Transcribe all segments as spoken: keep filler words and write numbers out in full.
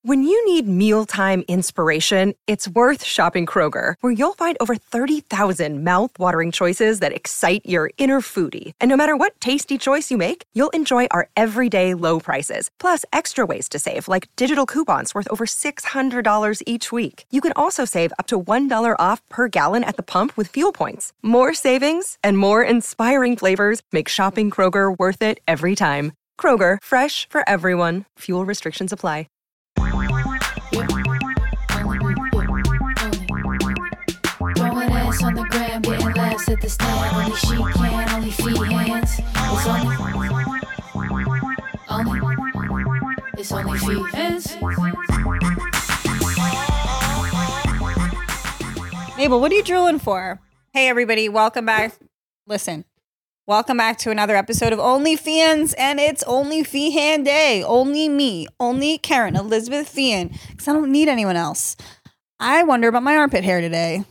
When you need mealtime inspiration, it's worth shopping Kroger, where you'll find over thirty thousand mouth-watering choices that excite your inner foodie. And no matter what tasty choice you make, you'll enjoy our everyday low prices, plus extra ways to save, like digital coupons worth over six hundred dollars each week. You can also save up to one dollar off per gallon at the pump with fuel points. More savings and more inspiring flavors make shopping Kroger worth it every time. Kroger, fresh for everyone. Fuel restrictions apply. On the gram, getting laughs at the stand. Only she can, only feet hands. It's only, only, it's only feet hands. Mabel, what are you drooling for? Hey, everybody, welcome back. Listen, welcome back to another episode of OnlyFans, and it's Only Feehan Day. Only me, only Karen Elizabeth Feehan, because I don't need anyone else. I wonder about my armpit hair today.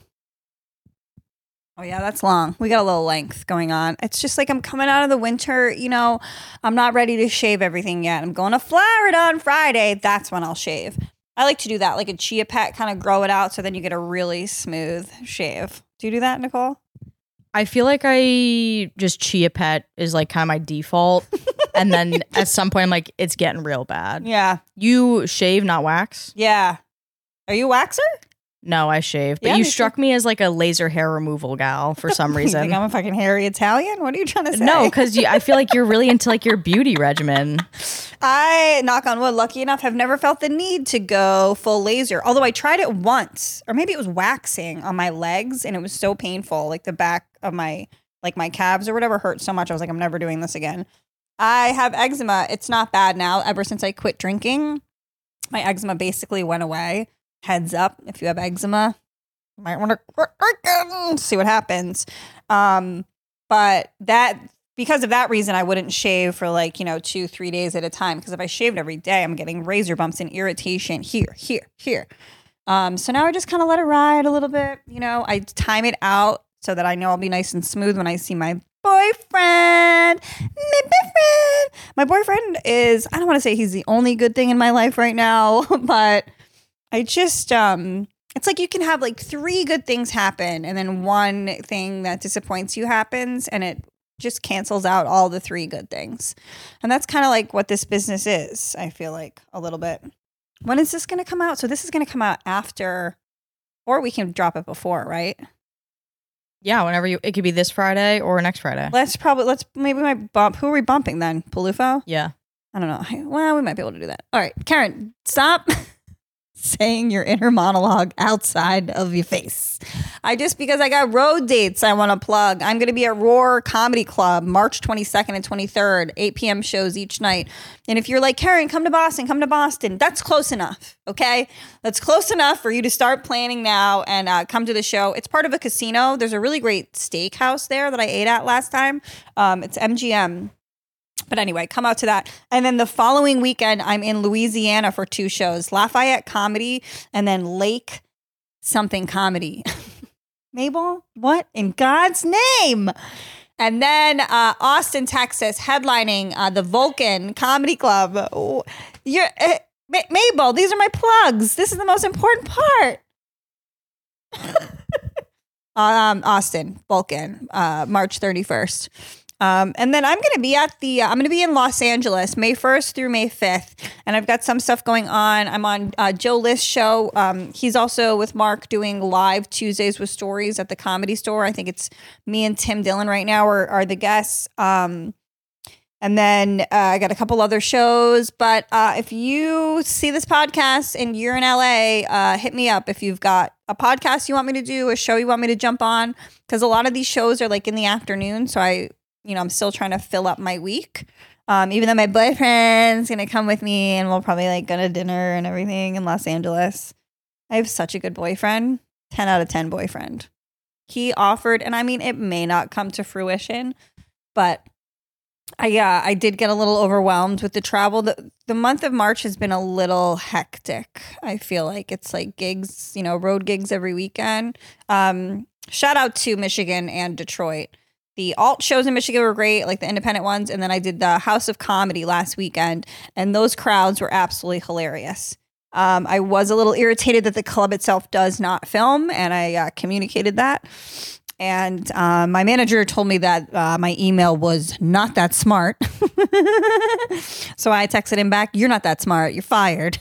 Oh, yeah, that's long. We got a little length going on. It's just like I'm coming out of the winter. You know, I'm not ready to shave everything yet. I'm going to Florida on Friday. That's when I'll shave. I like to do that, like a chia pet, kind of grow it out so then you get a really smooth shave. Do you do that, Nicole? I feel like I just chia pet is like kind of my default. And then at some point, I'm like, it's getting real bad. Yeah. You shave, not wax? Yeah. Are you a waxer? No, I shave. But Yeah, you me struck me as like a laser hair removal gal for some You reason. think I'm a fucking hairy Italian? What are you trying to say? No, because I feel like you're really into like your beauty regimen. I, knock on wood, lucky enough, have never felt the need to go full laser. Although I tried it once, or maybe it was waxing on my legs, and it was so painful. Like the back of my, like my calves or whatever hurt so much. I was like, I'm never doing this again. I have eczema. It's not bad now. Ever since I quit drinking, my eczema basically went away. Heads up, if you have eczema, you might want to quit drinking, see what happens. Um, but that, because of that reason, I wouldn't shave for like, you know, two, three days at a time. Because if I shaved every day, I'm getting razor bumps and irritation here, here, here. Um, so now I just kind of let it ride a little bit. You know, I time it out so that I know I'll be nice and smooth when I see my boyfriend. My boyfriend. My boyfriend is, I don't want to say he's the only good thing in my life right now, but I just, um, it's like you can have like three good things happen and then one thing that disappoints you happens and it just cancels out all the three good things. And that's kind of like what this business is, I feel like, a little bit. When is this going to come out? So this is going to come out after, or we can drop it before, right? Yeah, whenever you, it could be this Friday or next Friday. Let's probably, let's, maybe we might bump, who are we bumping then? Palufo? Yeah. I don't know. Well, we might be able to do that. All right, Karen, stop saying your inner monologue outside of your face. I just, because I got road dates I want to plug. I'm going to be at Roar Comedy Club March twenty-second and twenty-third, eight p.m. shows each night. And if you're like, Karen, come to Boston, come to Boston, that's close enough, okay? That's close enough for you to start planning now and uh, come to the show. It's part of a casino. There's a really great steakhouse there that I ate at last time. Um, it's M G M. But anyway, come out to that. And then the following weekend, I'm in Louisiana for two shows. Lafayette Comedy and then Lake something Comedy. Mabel, what in God's name? And then uh, Austin, Texas, headlining uh, the Vulcan Comedy Club. Oh, you're, uh, Ma- Mabel, these are my plugs. This is the most important part. um, Austin, Vulcan, uh, March thirty-first. Um, and then I'm going to be at the, uh, I'm going to be in Los Angeles, May first through May fifth. And I've got some stuff going on. I'm on uh, Joe List's show. Um, he's also with Mark doing live Tuesdays with Stories at the Comedy Store. I think it's me and Tim Dillon right now are, are the guests. Um, and then uh, I got a couple other shows. But uh, if you see this podcast and you're in L A, uh, hit me up if you've got a podcast you want me to do, a show you want me to jump on. Because a lot of these shows are like in the afternoon. So I... You know, I'm still trying to fill up my week. Um, even though my boyfriend's going to come with me and we'll probably like go to dinner and everything in Los Angeles. I have such a good boyfriend. ten out of ten boyfriend. He offered, and I mean, it may not come to fruition, but I, uh, I did get a little overwhelmed with the travel. The, the month of March has been a little hectic. I feel like it's like gigs, you know, road gigs every weekend. Um, shout out to Michigan and Detroit. The alt shows in Michigan were great, like the independent ones. And then I did the House of Comedy last weekend. And those crowds were absolutely hilarious. Um, I was a little irritated that the club itself does not film, and I uh, communicated that. And uh, my manager told me that uh, my email was not that smart. So I texted him back, "You're not that smart. You're fired."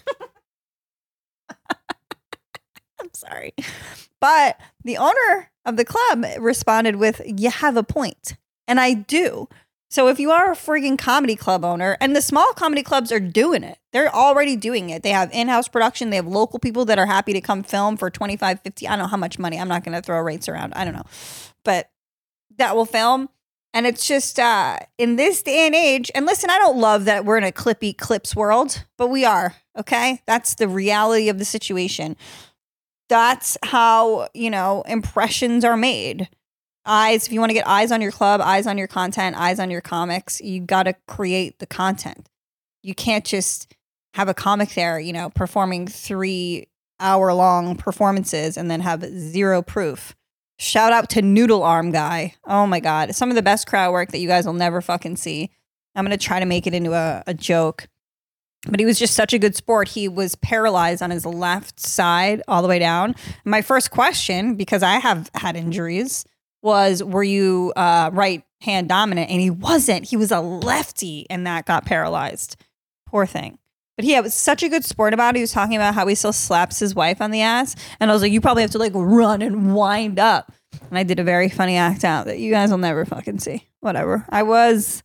I'm sorry. But the owner of the club responded with, "You have a point." And I do. So if you are a frigging comedy club owner, and the small comedy clubs are doing it, they're already doing it. They have in-house production. They have local people that are happy to come film for twenty-five, fifty. I don't know how much money. I'm not going to throw rates around. I don't know. But that will film. And it's just uh, in this day and age, and listen, I don't love that we're in a clippy clips world, but we are. Okay. That's the reality of the situation. That's how, you know, impressions are made. Eyes, if you want to get eyes on your club, eyes on your content, eyes on your comics, you got to create the content. You can't just have a comic there, you know, performing three hour long performances and then have zero proof. Shout out to Noodle Arm Guy. Oh my God. Some of the best crowd work that you guys will never fucking see. I'm going to try to make it into a, a joke. But he was just such a good sport. He was paralyzed on his left side all the way down. My first question, because I have had injuries, was, were you uh, right hand dominant? And he wasn't. He was a lefty, and that got paralyzed. Poor thing. But he was such a good sport about it. He was talking about how he still slaps his wife on the ass. And I was like, you probably have to like run and wind up. And I did a very funny act out that you guys will never fucking see. Whatever. I was...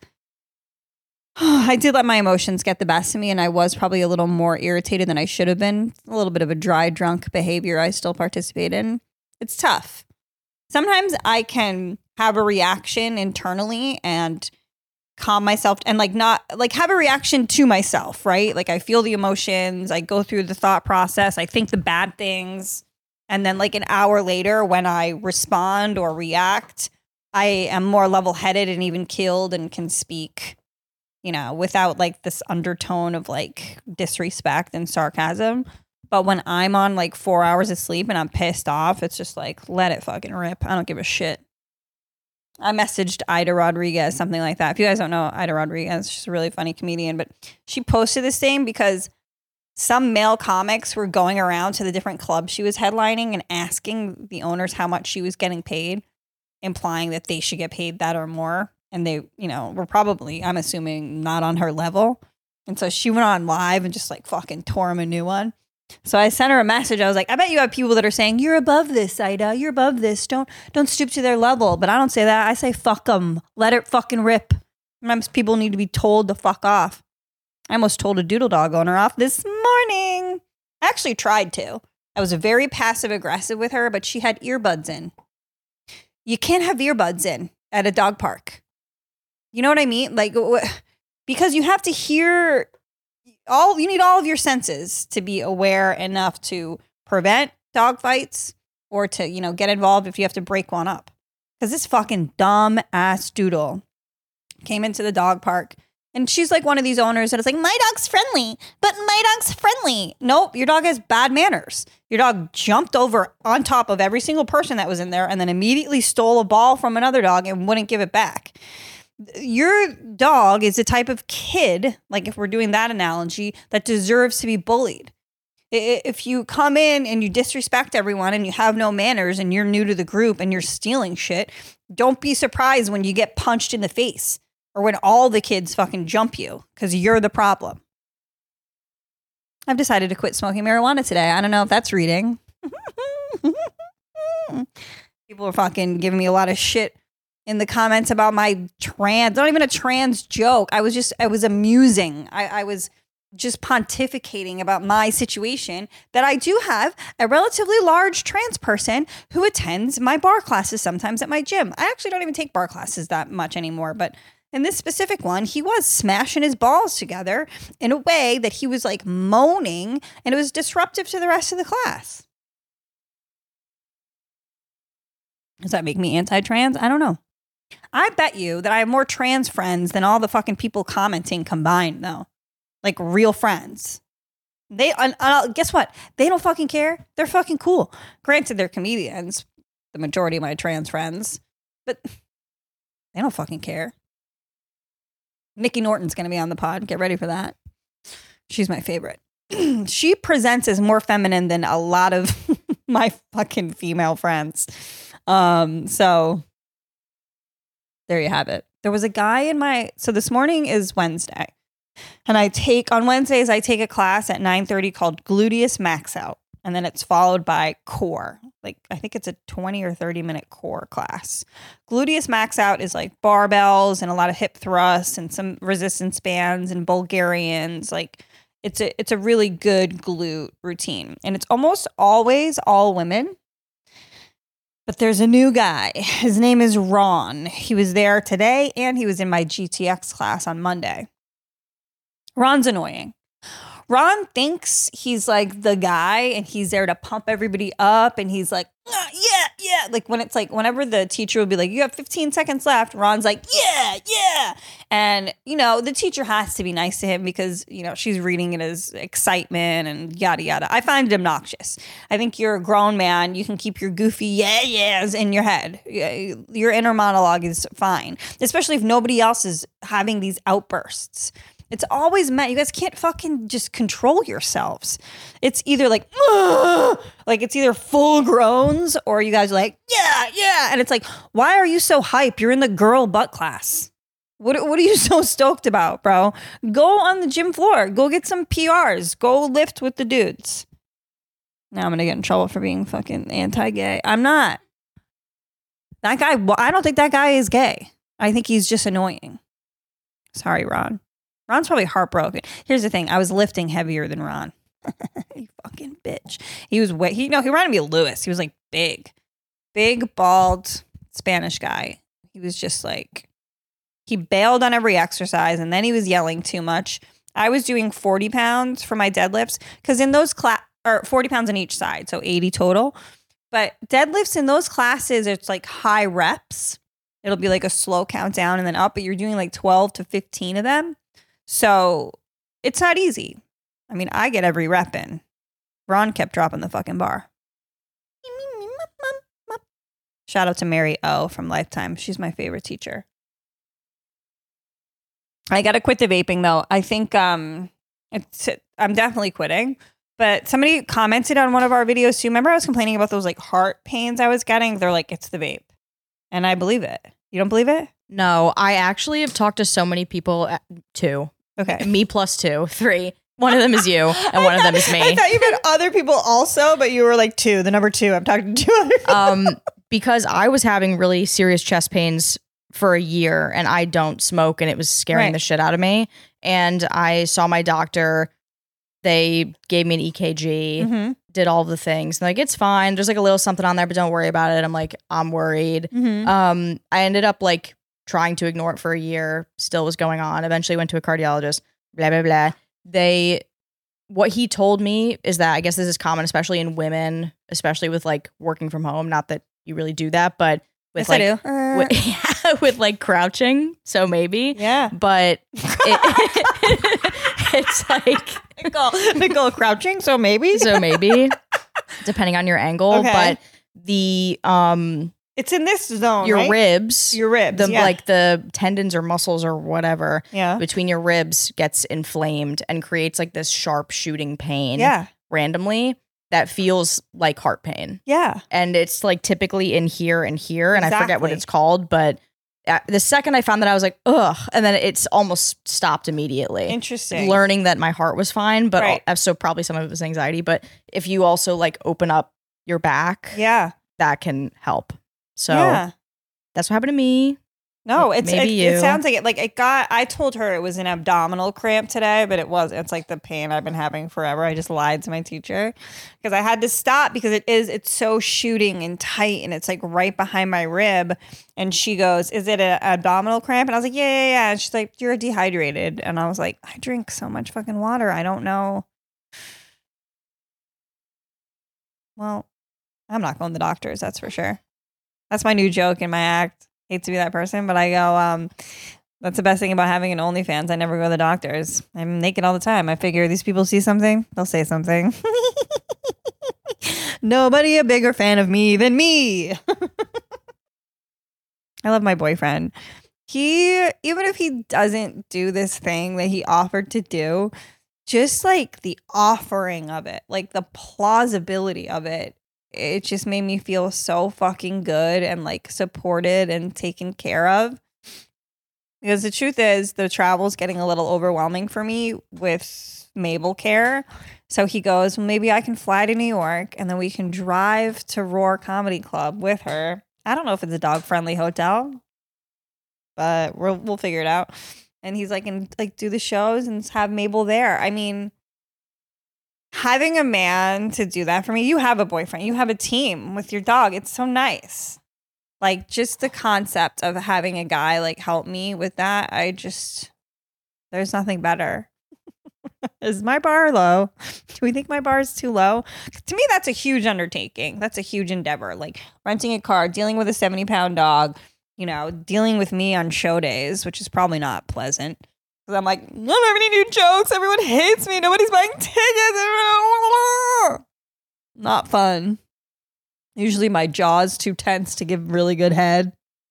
I did let my emotions get the best of me, and I was probably a little more irritated than I should have been. A little bit of a dry drunk behavior I still participate in. It's tough. Sometimes I can have a reaction internally and calm myself and like not like have a reaction to myself, right? Like I feel the emotions, I go through the thought process, I think the bad things. And then like an hour later when I respond or react, I am more level headed and even keeled and can speak, you know, without like this undertone of like disrespect and sarcasm. But when I'm on like four hours of sleep and I'm pissed off, it's just like, let it fucking rip. I don't give a shit. I messaged Ida Rodriguez, something like that. If you guys don't know Ida Rodriguez, she's a really funny comedian, but she posted this thing because some male comics were going around to the different clubs she was headlining and asking the owners how much she was getting paid, implying that they should get paid that or more. And they, you know, were probably, I'm assuming, not on her level. And so she went on live and just like fucking tore him a new one. So I sent her a message. I was like, I bet you have people that are saying, you're above this, Ida. You're above this. Don't don't stoop to their level. But I don't say that. I say, fuck them. Let it fucking rip. Sometimes people need to be told to fuck off. I almost told a Doodle Dog owner off this morning. I actually tried to. I was very passive aggressive with her, but she had earbuds in. You can't have earbuds in at a dog park. You know what I mean? Like, because you have to hear all, you need all of your senses to be aware enough to prevent dog fights or to, you know, get involved if you have to break one up. Because this fucking dumb ass doodle came into the dog park and she's like one of these owners that is like, my dog's friendly, but my dog's friendly. Nope, your dog has bad manners. Your dog jumped over on top of every single person that was in there and then immediately stole a ball from another dog and wouldn't give it back. Your dog is the type of kid, like if we're doing that analogy, that deserves to be bullied. If you come in and you disrespect everyone and you have no manners and you're new to the group and you're stealing shit, don't be surprised when you get punched in the face or when all the kids fucking jump you because you're the problem. I've decided to quit smoking marijuana today. I don't know if that's reading. People are fucking giving me a lot of shit in the comments about my trans, not even a trans joke. I was just, I was amusing. I, I was just pontificating about my situation that I do have a relatively large trans person who attends my bar classes sometimes at my gym. I actually don't even take bar classes that much anymore, but in this specific one, he was smashing his balls together in a way that he was like moaning and it was disruptive to the rest of the class. Does that make me anti-trans? I don't know. I bet you that I have more trans friends than all the fucking people commenting combined, though. Like real friends. They, uh, uh, guess what? They don't fucking care. They're fucking cool. Granted, they're comedians, the majority of my trans friends, but they don't fucking care. Nikki Norton's going to be on the pod. Get ready for that. She's my favorite. she presents as more feminine than a lot of my fucking female friends. Um, so there you have it. There was a guy in my, so this morning is Wednesday. And I take, on Wednesdays, I take a class at nine thirty called Gluteus Max Out. And then it's followed by core. Like, I think it's a twenty or thirty minute core class. Gluteus Max Out is like barbells and a lot of hip thrusts and some resistance bands and Bulgarians. Like, it's a, it's a really good glute routine. And it's almost always all women. But there's a new guy. His name is Ron. He was there today and he was in my G T X class on Monday. Ron's annoying. Ron thinks he's like the guy and he's there to pump everybody up and he's like, ah, yeah, yeah. Like when it's like, whenever the teacher will be like, you have fifteen seconds left, Ron's like, yeah, yeah. And, you know, the teacher has to be nice to him because, you know, she's reading it as excitement and yada, yada. I find it obnoxious. I think you're a grown man. You can keep your goofy yeah, yeahs in your head. Your inner monologue is fine, especially if nobody else is having these outbursts. It's always meant, you guys can't fucking just control yourselves. It's either like, ugh, like it's either full groans or you guys are like, yeah, yeah. And it's like, why are you so hype? You're in the girl butt class. What, what are you so stoked about, bro? Go on the gym floor. Go get some P Rs. Go lift with the dudes. Now I'm going to get in trouble for being fucking anti-gay. I'm not. That guy, I don't think that guy is gay. I think he's just annoying. Sorry, Ron. Ron's probably heartbroken. Here's the thing. I was lifting heavier than Ron. You fucking bitch. He was way, he, no, he reminded me of Lewis. He was like big, big, bald Spanish guy. He was just like, he bailed on every exercise and then he was yelling too much. I was doing forty pounds for my deadlifts because in those class, or forty pounds on each side, so eighty total. But deadlifts in those classes, it's like high reps. It'll be like a slow countdown and then up, but you're doing like twelve to fifteen of them. So it's not easy. I mean, I get every rep in. Ron kept dropping the fucking bar. Shout out to Mary O from Lifetime. She's my favorite teacher. I got to quit the vaping though. I think um, it's, I'm definitely quitting. But somebody commented on one of our videos too. Remember I was complaining about those like heart pains I was getting? They're like, it's the vape. And I believe it. You don't believe it? No, I actually have talked to so many people. At, two. Okay. Me plus two. Three. One of them is you, and one of them is me. I thought you meant other people also, but you were like two, the number two. I'm talking to two other people. Um, because I was having really serious chest pains for a year, and I don't smoke, and it was scaring Right. the shit out of me. And I saw my doctor. They gave me an E K G, Mm-hmm. did all the things. Like, it's fine. There's like a little something on there, but don't worry about it. I'm like, I'm worried. Mm-hmm. Um, I ended up like trying to ignore it for a year. Still was going on. Eventually went to a cardiologist. Blah blah blah. They, what he told me is that I guess this is common, especially in women, especially with like working from home. Not that you really do that, but with Yes, like I do. with, yeah, with like crouching. So maybe, Yeah. but it, it's like Nicole, Nicole crouching, so maybe. so maybe depending on your angle, Okay. but the um. It's in this zone, your right? ribs, Your ribs, the yeah. like the tendons or muscles or whatever Yeah. between your ribs gets inflamed and creates like this sharp shooting pain Yeah. randomly that feels like heart pain. Yeah. And it's like typically in here and here, and I forget what Exactly. it's called, but uh, the second I found that, I was like, ugh, and then it's almost stopped immediately. Interesting. Learning that my heart was fine, but Right. al- so probably some of it was anxiety. But if you also like open up your back, Yeah. that can help. So yeah. that's what happened to me. No, it's it, Maybe it you. sounds like it. Like it got. I told her it was an abdominal cramp today, but it was. It's like the pain I've been having forever. I just lied to my teacher because I had to stop because it is. It's so shooting and tight, and it's like right behind my rib. And she goes, "Is it an abdominal cramp?" And I was like, "Yeah, yeah, yeah." And she's like, "You're dehydrated." And I was like, "I drink so much fucking water. I don't know." Well, I'm not going to the doctors. That's for sure. That's my new joke in my act. Hate to be that person, but I go, um, that's the best thing about having an OnlyFans. I never go to the doctors. I'm naked all the time. I figure these people see something, they'll say something. Nobody a bigger fan of me than me. I love my boyfriend. He, even if he doesn't do this thing that he offered to do, just like the offering of it, like the plausibility of it, it just made me feel so fucking good and like supported and taken care of. Because the truth is, the travel's getting a little overwhelming for me with Mabel care. So he goes, well, maybe I can fly to New York and then we can drive to Roar Comedy Club with her. I don't know if it's a dog-friendly hotel, but we'll we'll figure it out. And he's like, and like do the shows and have Mabel there. I mean, having a man to do that for me, you have a boyfriend, you have a team with your dog. It's so nice. Like just the concept of having a guy like help me with that. I just, there's nothing better. Is my bar low? Do we think my bar is too low? To me, that's a huge undertaking. That's a huge endeavor. Like renting a car, dealing with a seventy pound dog, you know, dealing with me on show days, which is probably not pleasant. Because I'm like, I don't have any new jokes. Everyone hates me. Nobody's buying tickets. Not fun. Usually my jaw's too tense to give really good head.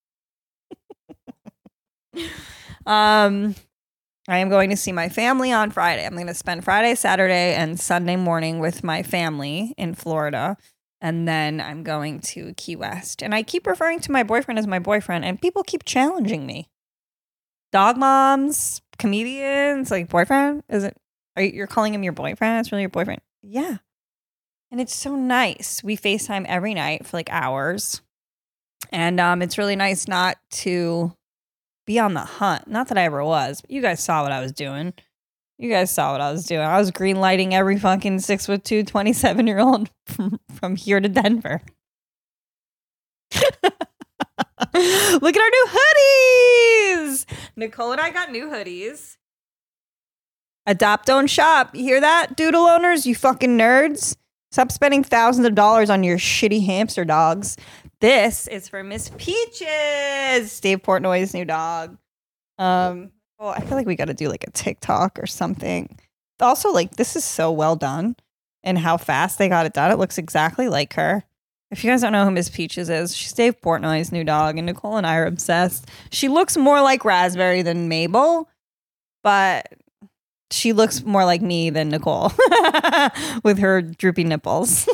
um, I am going to see my family on Friday. I'm going to spend Friday, Saturday, and Sunday morning with my family in Florida. And then I'm going to Key West. And I keep referring to my boyfriend as my boyfriend, and people keep challenging me. Dog moms, comedians, like boyfriend? Is it? Are you, you're calling him your boyfriend? It's really your boyfriend? Yeah. And it's so nice. We FaceTime every night for like hours. And um, it's really nice not to be on the hunt. Not that I ever was, but you guys saw what I was doing. You guys saw what I was doing. I was green lighting every fucking six foot two, twenty-seven year old from, from here to Denver. Look at our new hoodies. Nicole and I got new hoodies. Adopt, don't shop. You hear that, doodle owners? You fucking nerds. Stop spending thousands of dollars on your shitty hamster dogs. This is for Miss Peaches, Dave Portnoy's new dog. Um, well, I feel like we got to do like a TikTok or something. Also, like, this is so well done and how fast they got it done. It looks exactly like her. If you guys don't know who Miss Peaches is, she's Dave Portnoy's new dog, and Nicole and I are obsessed. She looks more like Raspberry than Mabel, but she looks more like me than Nicole with her droopy nipples.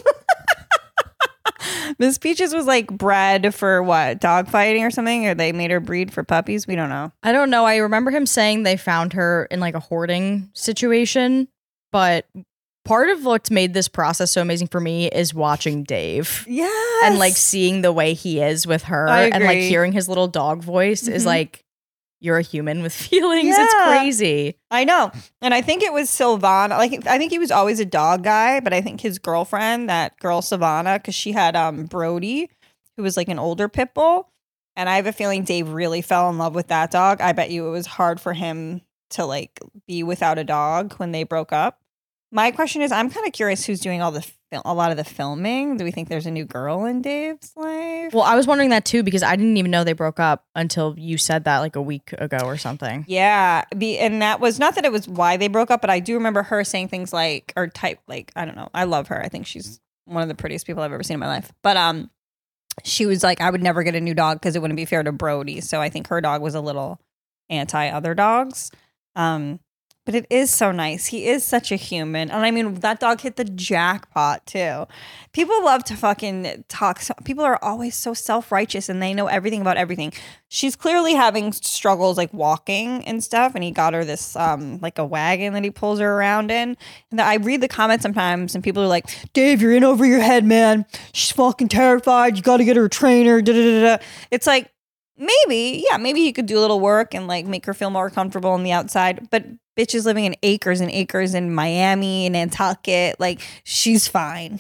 Miss Peaches was like bred for what, dog fighting or something, or they made her breed for puppies. We don't know. I don't know. I remember him saying they found her in like a hoarding situation, but part of what's made this process so amazing for me is watching Dave. Yes. And like seeing the way he is with her I and like agree. hearing his little dog voice Mhm. is like, you're a human with feelings. Yeah. It's crazy. I know. And I think it was Sylvana. Like, I think he was always a dog guy, but I think his girlfriend, that girl Sylvana, because she had um Brody, who was like an older pit bull. And I have a feeling Dave really fell in love with that dog. I bet you it was hard for him to like be without a dog when they broke up. My question is, I'm kind of curious who's doing all the fil- a lot of the filming. Do we think there's a new girl in Dave's life? Well, I was wondering that too because I didn't even know they broke up until you said that like a week ago or something. Yeah, be, and that was not that it was why they broke up, but I do remember her saying things like, or type like, I don't know. I love her. I think she's one of the prettiest people I've ever seen in my life. But um, she was like, I would never get a new dog because it wouldn't be fair to Brody. So I think her dog was a little anti other dogs. Um, but it is so nice. He is such a human. And I mean, that dog hit the jackpot too. People love to fucking talk. So, people are always so self-righteous and they know everything about everything. She's clearly having struggles like walking and stuff. And he got her this um like a wagon that he pulls her around in. And I read the comments sometimes and people are like, Dave, you're in over your head, man. She's fucking terrified. You got to get her a trainer. Da, da, da, da. It's like, maybe, yeah, maybe he could do a little work and like make her feel more comfortable on the outside. But bitch is living in acres and acres in Miami and Nantucket. Like, she's fine.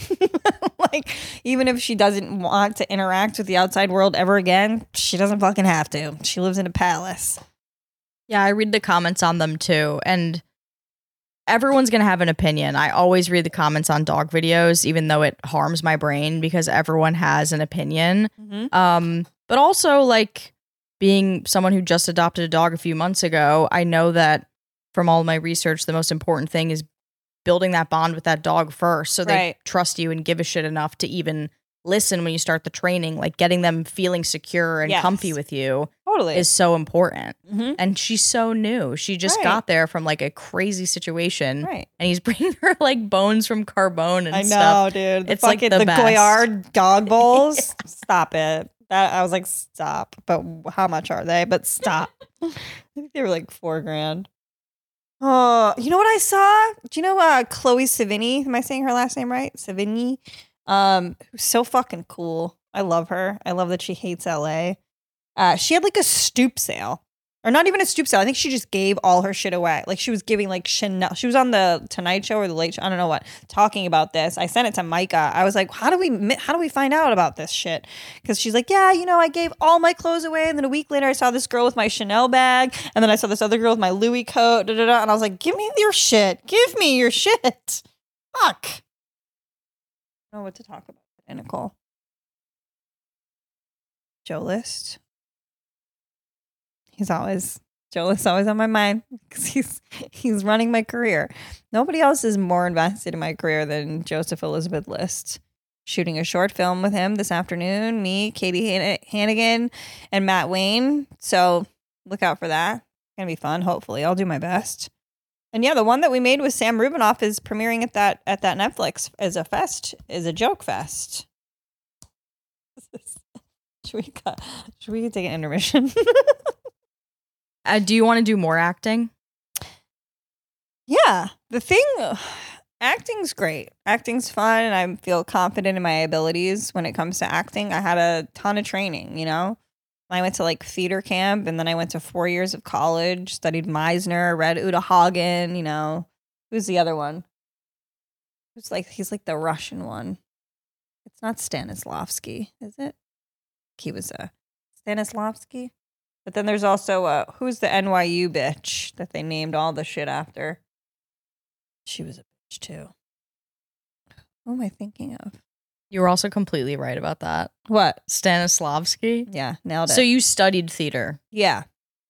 Like, even if she doesn't want to interact with the outside world ever again, she doesn't fucking have to. She lives in a palace. Yeah, I read the comments on them too. And everyone's going to have an opinion. I always read the comments on dog videos, even though it harms my brain because everyone has an opinion. Mm-hmm. Um, but also, like, being someone who just adopted a dog a few months ago, I know that from all my research, the most important thing is building that bond with that dog first so they Right. trust you and give a shit enough to even listen when you start the training, like getting them feeling secure and Yes. comfy with you Totally. is so important. Mhm. And she's so new. She just Right. got there from like a crazy situation. Right. And he's bringing her like bones from Carbone and I know, stuff. dude. The It's, like, fucking the the best. Goyard dog bowls. Stop it. That I was like, stop. But how much are they? But stop. I think they were like four grand. Oh, you know what I saw? Do you know uh, Chloe Savini? Am I saying her last name right? Savini. Um, who's so fucking cool. I love her. I love that she hates L A. Uh, she had like a stoop sale. Or not even a stoop sale. I think she just gave all her shit away. Like she was giving like Chanel. She was on the Tonight Show or the Late Show. I don't know what. Talking about this. I sent it to Micah. I was like, how do we mi- how do we find out about this shit? Because she's like, yeah, you know, I gave all my clothes away. And then a week later, I saw this girl with my Chanel bag. And then I saw this other girl with my Louis coat. Da, da, da, and I was like, give me your shit. Give me your shit. Fuck. I don't know what to talk about today, Nicole. Joe List. He's always Joe List's always on my mind because he's he's running my career. Nobody else is more invested in my career than Joseph Elizabeth List. Shooting a short film with him this afternoon. Me, Katie Han- Hannigan, and Matt Wayne. So look out for that. It's gonna be fun. Hopefully, I'll do my best. And yeah, the one that we made with Sam Rubinoff is premiering at that at that Netflix as a fest, is a joke fest. Should we cut? Should we take an intermission? Uh, do you want to do more acting? Yeah, the thing, acting's great. Acting's fun, and I feel confident in my abilities when it comes to acting. I had a ton of training, you know. I went to like theater camp, and then I went to four years of college, studied Meisner, read Uta Hagen, you know. Who's the other one? Who's like, he's like the Russian one. It's not Stanislavski, is it? He was a Stanislavski. But then there's also, uh, who's the N Y U bitch that they named all the shit after? She was a bitch too. Who am I thinking of? You were also completely right about that. What? Stanislavski. Yeah, nailed it. So you studied theater. Yeah.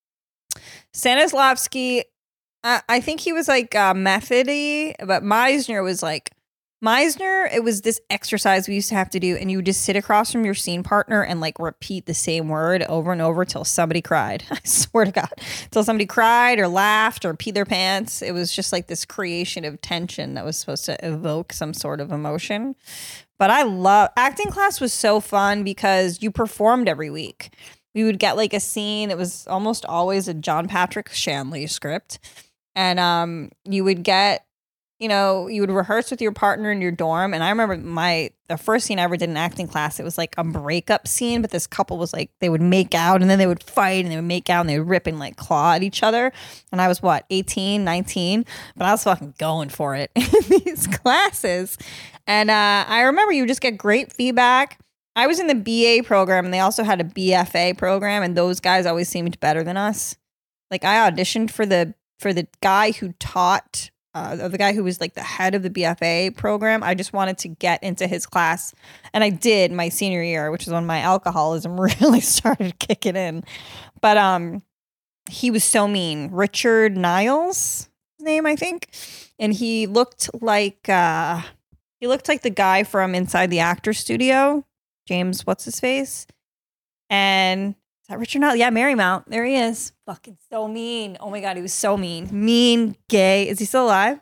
Stanislavski, uh, I think he was like uh, methody, but Meisner was like, Meisner, it was this exercise we used to have to do, and you would just sit across from your scene partner and like repeat the same word over and over till somebody cried. I swear to God. Till somebody cried or laughed or peed their pants. It was just like this creation of tension that was supposed to evoke some sort of emotion. But I love, acting class was so fun because you performed every week. We would get like a scene. It was almost always a John Patrick Shanley script. And um, you would get, you know, you would rehearse with your partner in your dorm. And I remember my, the first scene I ever did in acting class, it was like a breakup scene, but this couple was like, they would make out and then they would fight and they would make out and they would rip and like claw at each other. And I was what, eighteen, nineteen, but I was fucking going for it in these classes. And uh, I remember you just get great feedback. I was in the B A program and they also had a B F A program, and those guys always seemed better than us. Like I auditioned for the, for the guy who taught Uh, the guy who was like the head of the B F A program. I just wanted to get into his class, and I did my senior year, which is when my alcoholism really started kicking in. But um, he was so mean. Richard Niles, his name, I think, and he looked like uh, he looked like the guy from Inside the Actor Studio, James, what's his face, and. That Richard Niles? Yeah, Marymount. There he is. Fucking so mean. Oh my God, he was so mean. Mean, gay. Is he still alive?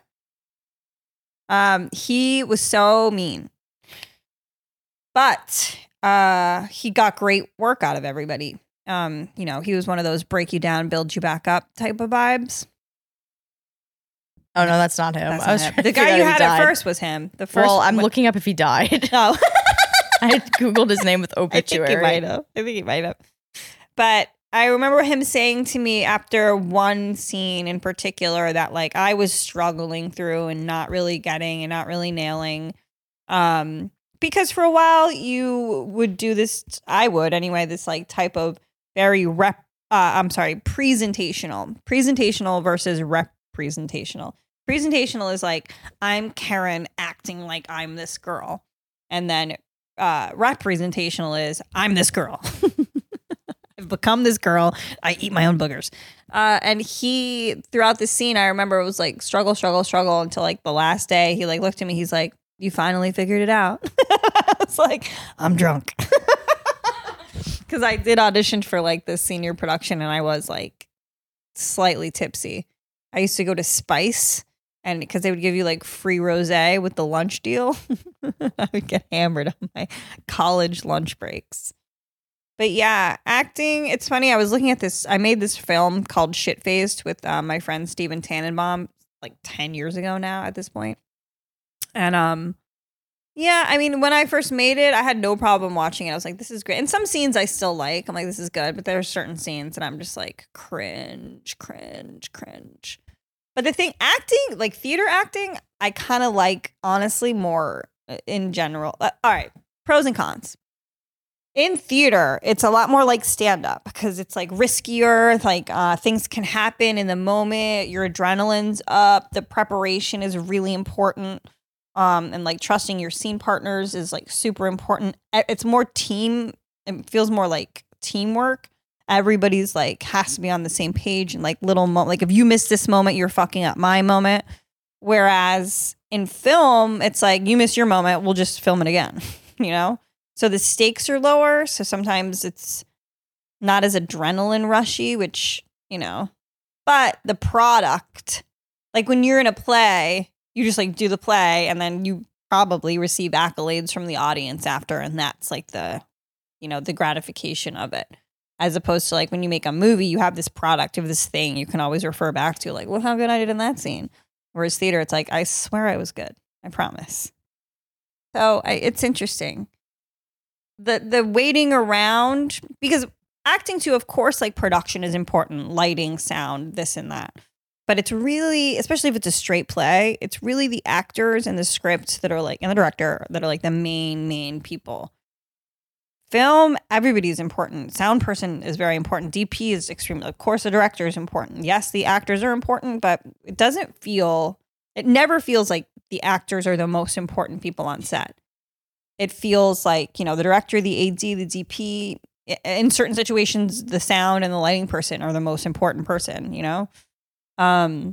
Um, he was so mean. But uh, he got great work out of everybody. Um, you know, he was one of those break you down, build you back up type of vibes. Oh no, that's not him. That's I not was him. trying The to figure guy out you if he had died. at first was him. The first. Well, I'm when- looking up if he died. Oh. I had Googled his name with I think he obituary. might have. I think he might have. But I remember him saying to me after one scene in particular that like I was struggling through and not really getting and not really nailing. Um, because for a while you would do this, I would anyway, this like type of very rep, uh, I'm sorry, presentational, presentational versus representational. Presentational is like, I'm Karen acting like I'm this girl. And then uh, representational is, I'm this girl. I've become this girl. I eat my own boogers. Uh, and he, throughout the scene, I remember it was like struggle, struggle, struggle until like the last day. He like looked at me. He's like, you finally figured it out. I was like, I'm drunk. Because I did audition for like the senior production and I was like slightly tipsy. I used to go to Spice and because they would give you like free rosé with the lunch deal. I would get hammered on my college lunch breaks. But yeah, acting, it's funny. I was looking at this. I made this film called Shit Faced with uh, my friend Steven Tannenbaum like ten years ago now at this point. And um, yeah, I mean, when I first made it, I had no problem watching it. I was like, this is great. And some scenes I still like. I'm like, this is good. But there are certain scenes and I'm just like, cringe, cringe, cringe. But the thing, acting, like theater acting, I kind of like, honestly, more in general. Uh, all right, pros and cons. In theater, it's a lot more like stand-up because it's like riskier. Like uh, things can happen in the moment. Your adrenaline's up. The preparation is really important. Um, and like trusting your scene partners is like super important. It's more team. It feels more like teamwork. Everybody's like has to be on the same page and like little mo- like if you miss this moment, you're fucking up my moment. Whereas in film, it's like you miss your moment, we'll just film it again. You know, so the stakes are lower. So sometimes it's not as adrenaline rushy, which you know, but the product, like when you're in a play. You just like do the play and then you probably receive accolades from the audience after. And that's like the, you know, the gratification of it. As opposed to like when you make a movie, you have this product of this thing you can always refer back to. Like, look how good I did in that scene. Whereas theater, it's like, I swear I was good. I promise. So I, it's interesting. The, the waiting around, because acting too, of course, like production is important. Lighting, sound, this and that. But it's really, especially if it's a straight play, it's really the actors and the script that are like, and the director that are like the main, main people. Film, everybody is important. Sound person is very important. D P is extremely, of course, the director is important. Yes, the actors are important, but it doesn't feel, it never feels like the actors are the most important people on set. It feels like, you know, the director, the A D, the D P, in certain situations, the sound and the lighting person are the most important person, you know? Um,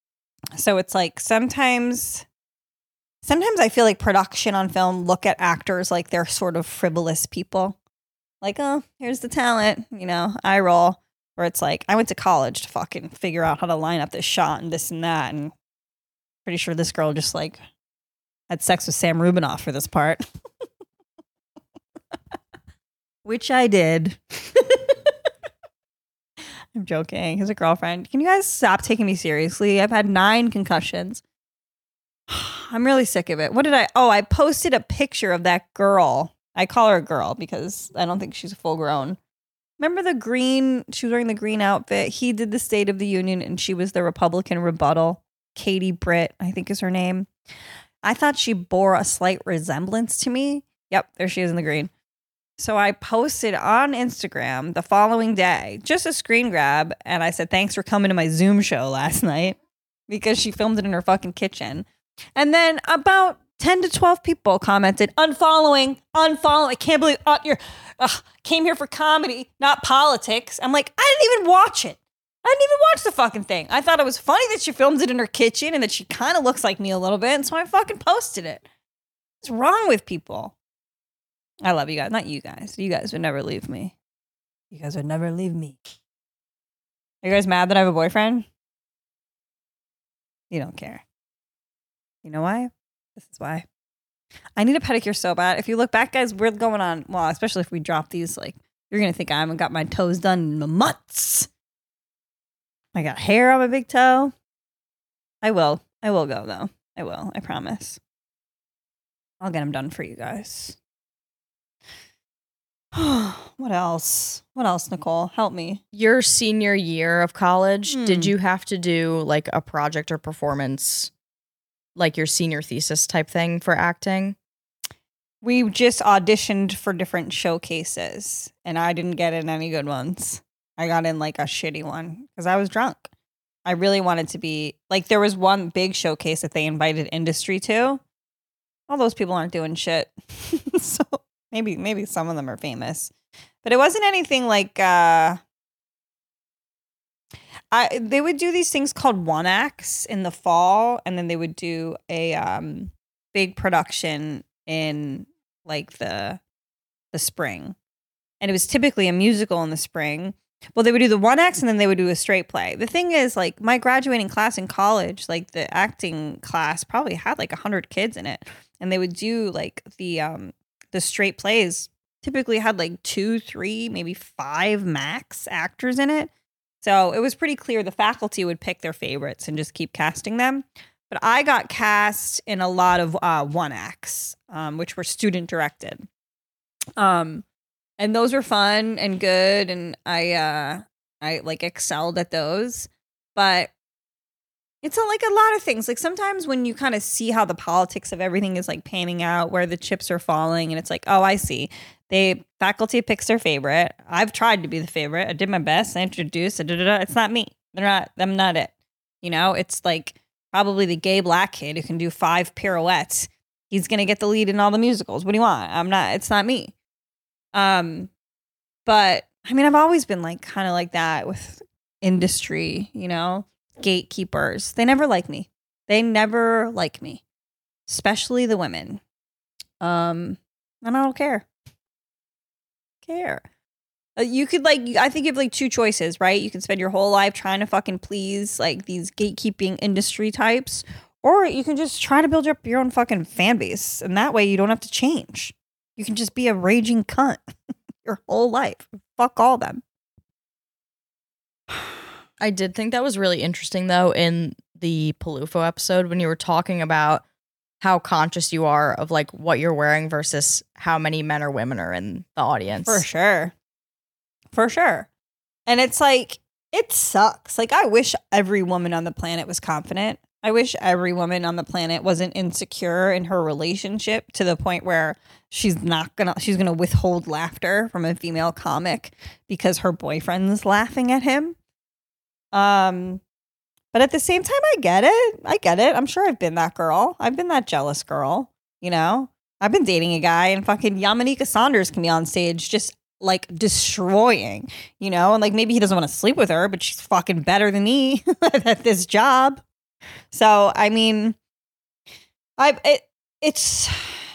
so it's like sometimes, sometimes I feel like production on film look at actors like they're sort of frivolous people. Like, oh, here's the talent, you know, I roll. Where it's like, I went to college to fucking figure out how to line up this shot and this and that. And pretty sure this girl just like had sex with Sam Rubinoff for this part. Which I did. I'm joking. His a girlfriend. Can you guys stop taking me seriously? I've had nine concussions. I'm really sick of it. What did I? Oh, I posted a picture of that girl. I call her a girl because I don't think she's full grown. Remember the green? She was wearing the green outfit. He did the State of the Union and she was the Republican rebuttal. Katie Britt, I think is her name. I thought she bore a slight resemblance to me. Yep, there she is in the green. So I posted on Instagram the following day, just a screen grab, and I said, thanks for coming to my Zoom show last night, because she filmed it in her fucking kitchen. And then about ten to twelve people commented, unfollowing, unfollowing. I can't believe uh, you're, uh, came here for comedy, not politics. I'm like, I didn't even watch it. I didn't even watch the fucking thing. I thought it was funny that she filmed it in her kitchen and that she kind of looks like me a little bit, and so I fucking posted it. What's wrong with people? I love you guys. Not you guys. You guys would never leave me. You guys would never leave me. Are you guys mad that I have a boyfriend? You don't care. You know why? This is why. I need a pedicure so bad. If you look back, guys, we're going on, well, especially if we drop these, like, you're going to think I haven't got my toes done in months. I got hair on my big toe. I will. I will go, though. I will. I promise. I'll get them done for you guys. What else? What else, Nicole? Help me. Your senior year of college, Hmm. did you have to do like a project or performance, like your senior thesis type thing for acting? We just auditioned for different showcases, and I didn't get in any good ones. I got in like a shitty one because I was drunk. I really wanted to be, like, there was one big showcase that they invited industry to. All those people aren't doing shit. So maybe maybe some of them are famous. But it wasn't anything like, uh, I they would do these things called one acts in the fall, and then they would do a um, big production in like the the spring. And it was typically a musical in the spring. Well, they would do the one acts and then they would do a straight play. The thing is, like, my graduating class in college, like the acting class probably had like one hundred kids in it. And they would do like the um the straight plays typically had like two, three, maybe five max actors in it. So it was pretty clear the faculty would pick their favorites and just keep casting them. But I got cast in a lot of uh, one acts, um, which were student directed. Um, and those were fun and good. And I, uh, I like excelled at those. But it's not like a lot of things. Like sometimes when you kind of see how the politics of everything is like panning out, where the chips are falling, and it's like, oh, I see. They faculty picks their favorite. I've tried to be the favorite. I did my best. I introduced. Da, da, da. It's not me. They're not. I'm not it. You know. It's like probably the gay black kid who can do five pirouettes. He's gonna get the lead in all the musicals. What do you want? I'm not. It's not me. Um, but I mean, I've always been like kind of like that with industry. You know, gatekeepers. They never like me. They never like me, especially the women. Um, and I don't care. Care. Uh, you could like, I think you have like two choices, right? You can spend your whole life trying to fucking please like these gatekeeping industry types, or you can just try to build up your own fucking fan base, and that way you don't have to change. You can just be a raging cunt your whole life. Fuck all them. I did think that was really interesting, though, in the Palufo episode when you were talking about how conscious you are of like what you're wearing versus how many men or women are in the audience. For sure. For sure. And it's like, it sucks. Like, I wish every woman on the planet was confident. I wish every woman on the planet wasn't insecure in her relationship to the point where she's not gonna, she's gonna withhold laughter from a female comic because her boyfriend's laughing at him. Um, but at the same time, I get it. I get it. I'm sure I've been that girl. I've been that jealous girl, you know? I've been dating a guy and fucking Yamanika Saunders can be on stage just like destroying, you know? And like maybe he doesn't want to sleep with her, but she's fucking better than me at this job. So, I mean, I it it's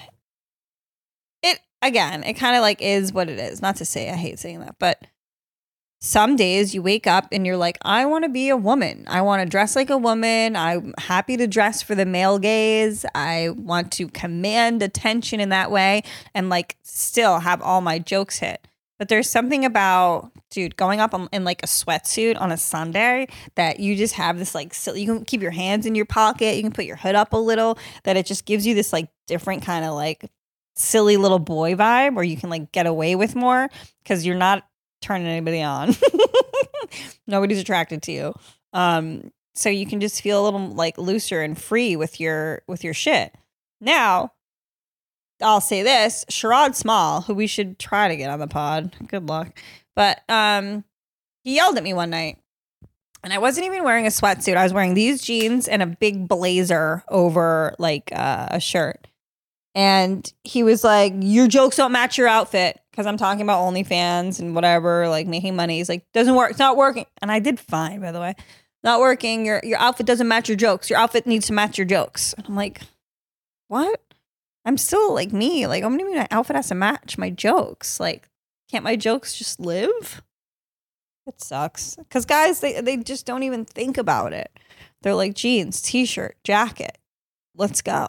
it again, it kind of like is what it is. Not to say I hate saying that, but some days you wake up and you're like, I want to be a woman. I want to dress like a woman. I'm happy to dress for the male gaze. I want to command attention in that way and like still have all my jokes hit. But there's something about, dude, going up in like a sweatsuit on a Sunday that you just have this like, silly, you can keep your hands in your pocket. You can put your hood up a little, that it just gives you this like different kind of like silly little boy vibe where you can like get away with more because you're not turning anybody on. Nobody's attracted to you. Um, so you can just feel a little like looser and free with your with your shit. Now, I'll say this, Sherrod Small, who we should try to get on the pod. Good luck. But um, he yelled at me one night. And I wasn't even wearing a sweatsuit. I was wearing these jeans and a big blazer over like uh, a shirt. And he was like, your jokes don't match your outfit. Because I'm talking about OnlyFans and whatever, like making money. He's like, doesn't work. It's not working. And I did fine, by the way. Not working. Your your outfit doesn't match your jokes. Your outfit needs to match your jokes. And I'm like, what? I'm still like me. Like, what do you mean my outfit has to match my jokes? Like, can't my jokes just live? It sucks. Because guys, they, they just don't even think about it. They're like jeans, t-shirt, jacket. Let's go.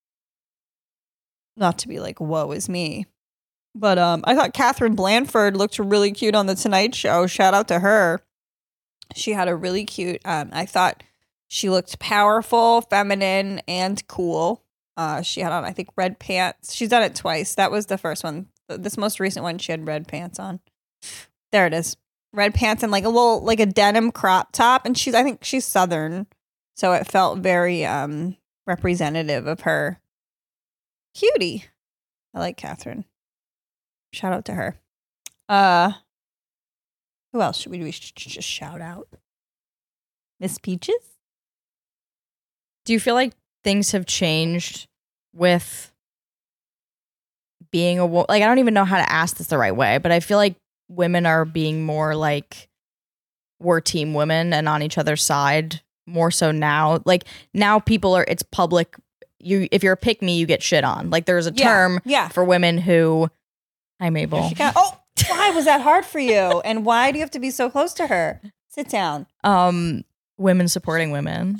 Not to be like, woe is me. But um, I thought Catherine Blanford looked really cute on The Tonight Show. Shout out to her. She had a really cute, um, I thought she looked powerful, feminine, and cool. Uh, she had on, I think, red pants. She's done it twice. That was the first one. This most recent one, she had red pants on. There it is. Red pants and like a little, like a denim crop top. And she's, I think she's Southern. So it felt very um representative of her. Cutie. I like Catherine. Shout out to her. Uh, who else should we, we should just shout out? Miss Peaches? Do you feel like things have changed with being a woman? Like, I don't even know how to ask this the right way, but I feel like women are being more like we're team women and on each other's side more so now. Like now people are, it's public you if you're a pick me, you get shit on. Like there's a Yeah, term yeah. for women who. Hi, Mabel. She got, oh, why was that hard for you? And why do you have to be so close to her? Sit down. Um, women supporting women.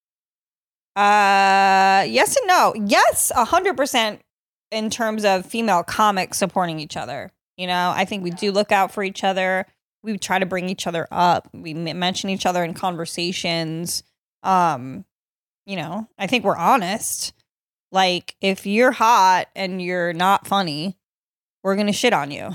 Uh, yes and no. Yes, a hundred percent in terms of female comics supporting each other. You know, I think we do look out for each other. We try to bring each other up. We m- mention each other in conversations. Um, you know, I think we're honest. Like, if you're hot and you're not funny, we're gonna shit on you.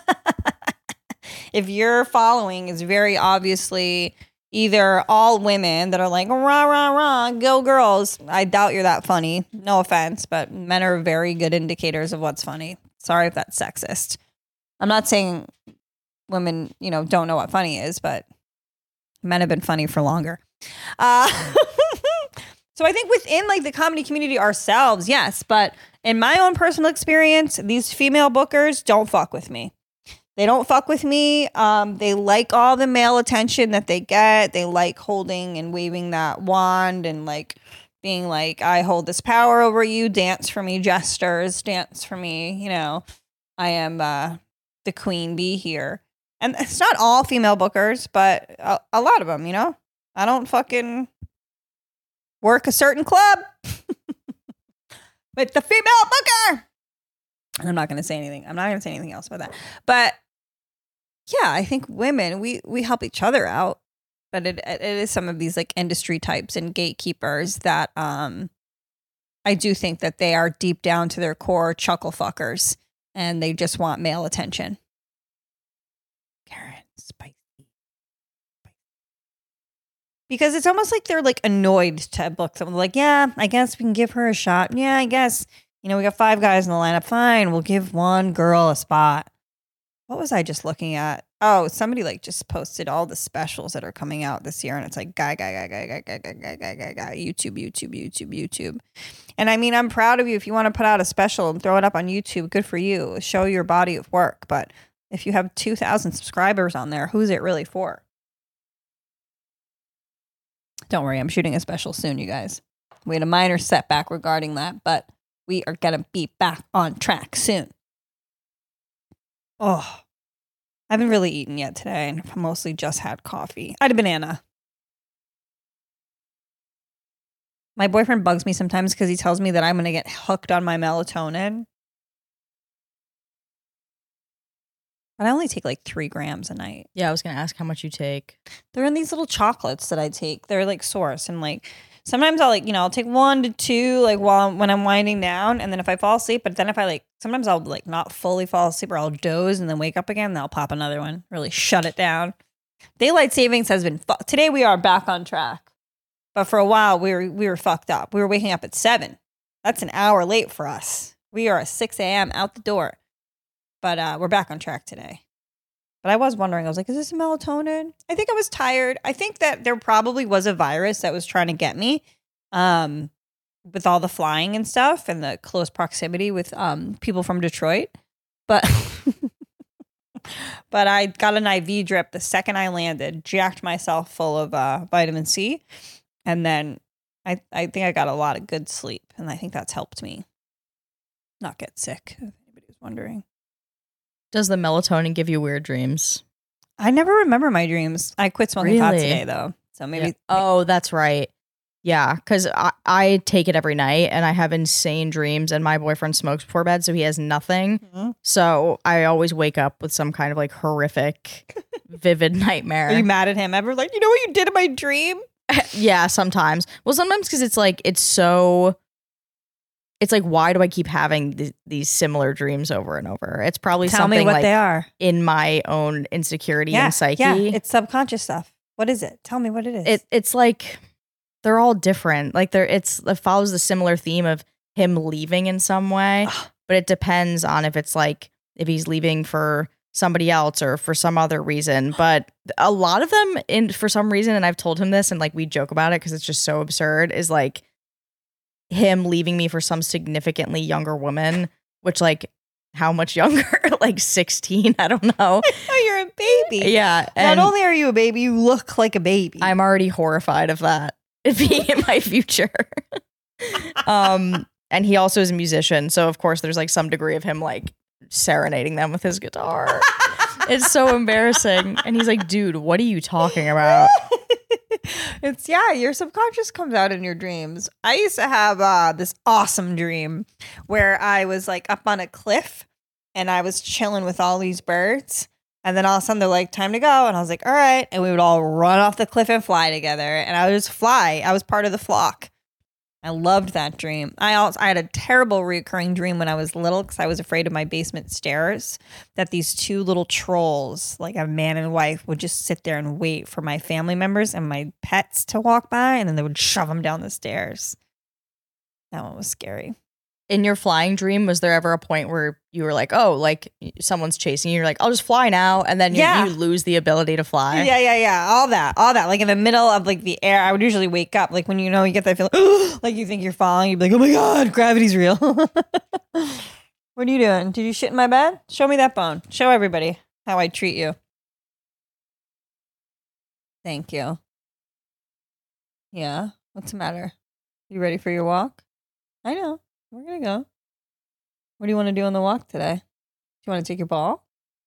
If your following is very obviously either all women that are like, rah, rah, rah, go girls. I doubt you're that funny. No offense, but men are very good indicators of what's funny. Sorry if that's sexist. I'm not saying women, you know, don't know what funny is, but men have been funny for longer. Uh, so I think within like the comedy community ourselves, yes, but in my own personal experience, these female bookers don't fuck with me. They don't fuck with me. Um, they like all the male attention that they get. They like holding and waving that wand and like being like, I hold this power over you. Dance for me, jesters. Dance for me. You know, I am uh, the queen bee here. And it's not all female bookers, but a, a lot of them, you know. I don't fucking work a certain club with the female booker. I'm not going to say anything. I'm not going to say anything else about that. But yeah, I think women, we we help each other out. But it it is some of these like industry types and gatekeepers that um I do think that they are deep down to their core chuckle fuckers and they just want male attention. Karen, spicy. Because it's almost like they're like annoyed to book someone. Like, yeah, I guess we can give her a shot. Yeah, I guess. You know, we got five guys in the lineup. Fine, we'll give one girl a spot. What was I just looking at? Oh, somebody like just posted all the specials that are coming out this year, and it's like guy, guy, guy, guy, guy, guy, guy, guy, guy, guy, guy, YouTube, YouTube, YouTube, YouTube. And I mean, I'm proud of you if you want to put out a special and throw it up on YouTube. Good for you. Show your body of work. But if you have two thousand subscribers on there, who's it really for? Don't worry, I'm shooting a special soon, you guys. We had a minor setback regarding that, but we are going to be back on track soon. Oh, I haven't really eaten yet today. I've mostly just had coffee. I had a banana. My boyfriend bugs me sometimes because he tells me that I'm going to get hooked on my melatonin. But I only take like three grams a night. Yeah, I was going to ask how much you take. They're in these little chocolates that I take. They're like Source. And like sometimes I'll like, you know, I'll take one to two like while I'm, when I'm winding down. And then if I fall asleep, but then if I like, sometimes I'll like not fully fall asleep or I'll doze and then wake up again. And I'll pop another one. Really shut it down. Daylight savings has been, fu- today we are back on track. But for a while we were, we were fucked up. We were waking up at seven. That's an hour late for us. We are at six a.m. out the door. But uh, we're back on track today. But I was wondering, I was like, is this melatonin? I think I was tired. I think that there probably was a virus that was trying to get me um, with all the flying and stuff and the close proximity with um, people from Detroit. But but I got an I V drip the second I landed, jacked myself full of uh, vitamin C. And then I, I think I got a lot of good sleep. And I think that's helped me not get sick, if anybody was wondering. Does the melatonin give you weird dreams? I never remember my dreams. I quit smoking pot Really? today, though. So maybe. Yeah. Oh, that's right. Yeah, because I, I take it every night and I have insane dreams and my boyfriend smokes before bed, so he has nothing. Mhm. So I always wake up with some kind of like horrific, vivid nightmare. Are you mad at him ever? Like, you know what you did in my dream? Yeah, sometimes. Well, sometimes because it's like, it's so, it's like, why do I keep having th- these similar dreams over and over? It's probably Tell something me what like they are. in my own insecurity Yeah, and psyche. yeah, it's subconscious stuff. What is it? Tell me what it is. it it's like they're all different. Like they're it's it follows the similar theme of him leaving in some way, but it depends on if it's like if he's leaving for somebody else or for some other reason. But a lot of them, in for some reason, and I've told him this, and like we joke about it because it's just so absurd, is like him leaving me for some significantly younger woman, which like how much younger? Like sixteen? I don't know. Oh, you're a baby. Yeah. Not And only are you a baby, you look like a baby. I'm already horrified of that being in my future. Um, and he also is a musician. So, of course, there's like some degree of him like serenading them with his guitar. It's so embarrassing. And he's like, dude, what are you talking about? It's, yeah, your subconscious comes out in your dreams. I used to have uh, this awesome dream where I was like up on a cliff and I was chilling with all these birds. And then all of a sudden they're like, time to go. And I was like, all right. And we would all run off the cliff and fly together. And I would just fly. I was part of the flock. I loved that dream. I also I had a terrible recurring dream when I was little because I was afraid of my basement stairs, that these two little trolls, like a man and wife, would just sit there and wait for my family members and my pets to walk by, and then they would shove them down the stairs. That one was scary. In your flying dream, was there ever a point where you were like, oh, like someone's chasing you, you're like, I'll just fly now, and then you, Yeah. you lose the ability to fly? Yeah, yeah, yeah. All that, all that. Like in the middle of like the air, I would usually wake up. Like when you know you get that feeling, like you think you're falling. You'd be like, oh my God, gravity's real. What are you doing? Did you shit in my bed? Show me that bone. Show everybody how I treat you. Thank you. Yeah. What's the matter? You ready for your walk? I know. We're going to go. What do you want to do on the walk today? Do you want to take your ball?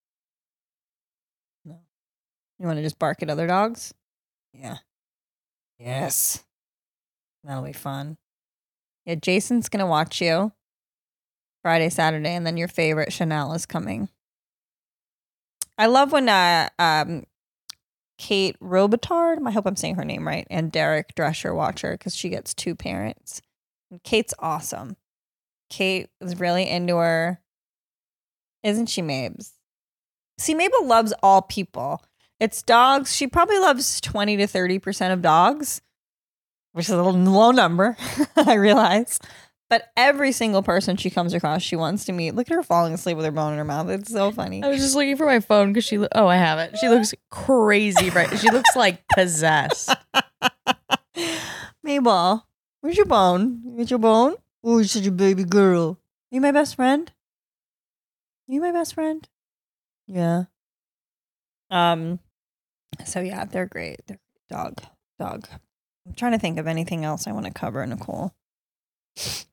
No. You want to just bark at other dogs? Yeah. Yes. That'll be fun. Yeah, Jason's going to watch you Friday, Saturday, and then your favorite Chanel is coming. I love when uh, um, Kate Robitaille, I hope I'm saying her name right, and Derek Drescher watch her because she gets two parents. And Kate's awesome. Kate is really into her. Isn't she, Mabes? See, Mabel loves all people. It's dogs. She probably loves twenty to thirty percent of dogs, which is a little low number, I realize. But every single person she comes across, she wants to meet. Look at her falling asleep with her bone in her mouth. It's so funny. I was just looking for my phone because she, lo- oh, I have it. She looks crazy, right? She looks like possessed. Mabel, where's your bone? You get your bone? Oh, you're such a baby girl. You my best friend? You my best friend? Yeah. Um. So yeah, they're great. They're dog, dog. I'm trying to think of anything else I want to cover, Nicole. Is